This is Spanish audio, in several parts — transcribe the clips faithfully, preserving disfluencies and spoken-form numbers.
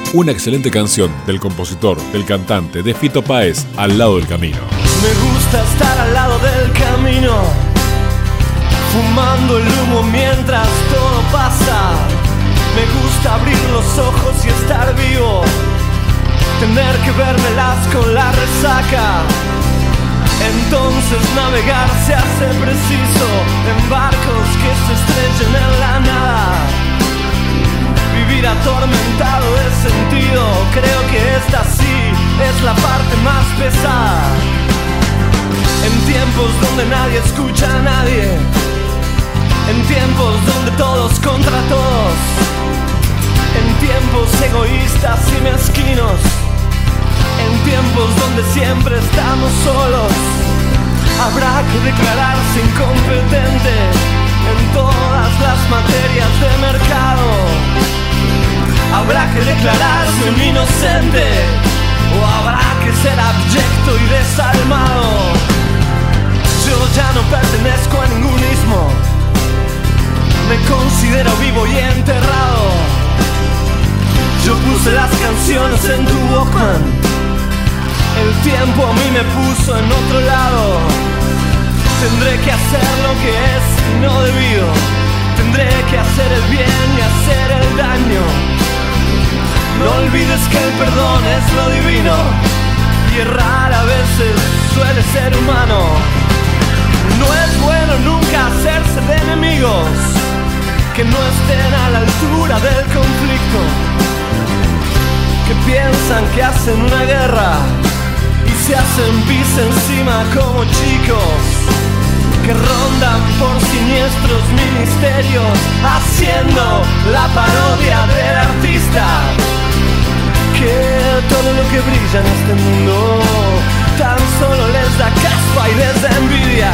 Una excelente canción del compositor, del cantante, de Fito Páez, Al lado del camino. Me gusta estar al lado del camino, fumando el humo mientras todo pasa. Me gusta abrir los ojos y estar vivo, tener que vérmelas con la resaca. Entonces navegar se hace preciso en barcos que se estrellen en la nada. Vivir atormentado de sentido, creo que esta sí es la parte más pesada. En tiempos donde nadie escucha a nadie, en tiempos donde todos contra todos, en tiempos egoístas y mezquinos, en tiempos donde siempre estamos solos, habrá que declararse incompetente en todas las materias de mercado. Habrá que declararse un inocente, o habrá que ser abyecto y desalmado. Yo ya no pertenezco a ningún ismo, me considero vivo y enterrado. Yo puse las canciones en tu Walkman, el tiempo a mí me puso en otro lado. Tendré que hacer lo que es y no debido, tendré que hacer el bien y hacer el daño. No olvides que el perdón es lo divino, y errar a veces suele ser humano. No es bueno nunca hacerse de enemigos que no estén a la altura del conflicto, que piensan que hacen una guerra y se hacen pis encima como chicos, que rondan por siniestros ministerios haciendo la parodia del artista, que todo lo que brilla en este mundo tan solo les da caspa y les da envidia.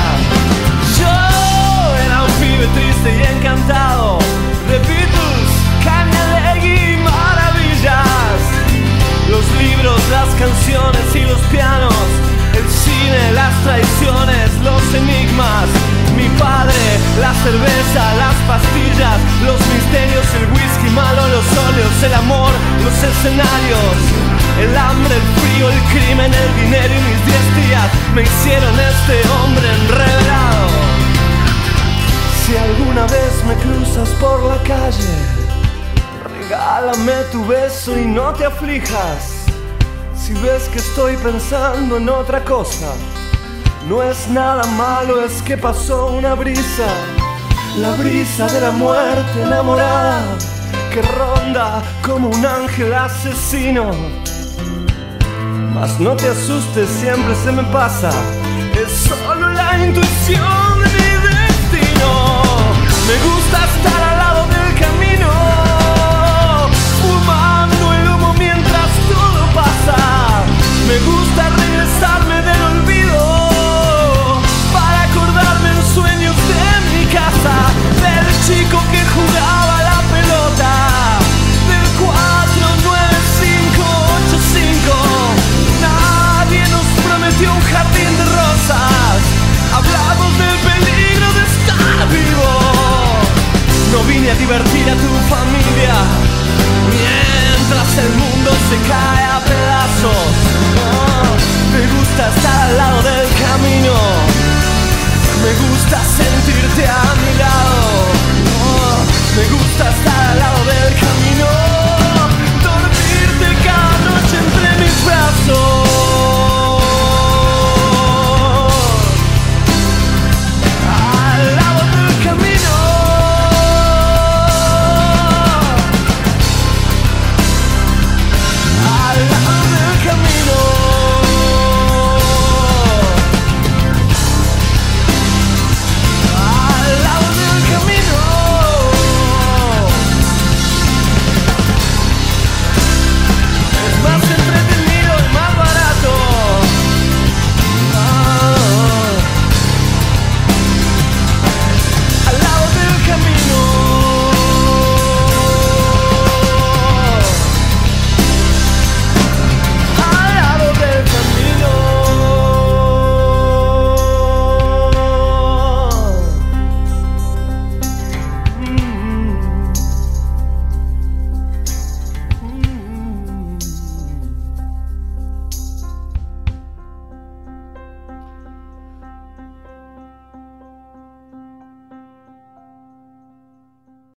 Yo era un pibe triste y encantado de Beatles, Cañalegui y maravillas. Los libros, las canciones y los pianos, el cine, las traiciones, los enigmas, mi padre, la cerveza, las pastillas, los misterios, el whisky malo, los óleos, el amor, los escenarios, el hambre, el frío, el crimen, el dinero y mis diez días me hicieron este hombre enredado. Si alguna vez me cruzas por la calle, regálame tu beso y no te aflijas. Si ves que estoy pensando en otra cosa, no es nada malo, es que pasó una brisa, la brisa de la muerte enamorada, que ronda como un ángel asesino. Mas no te asustes, siempre se me pasa, es solo la intuición de mi destino. Me gusta estar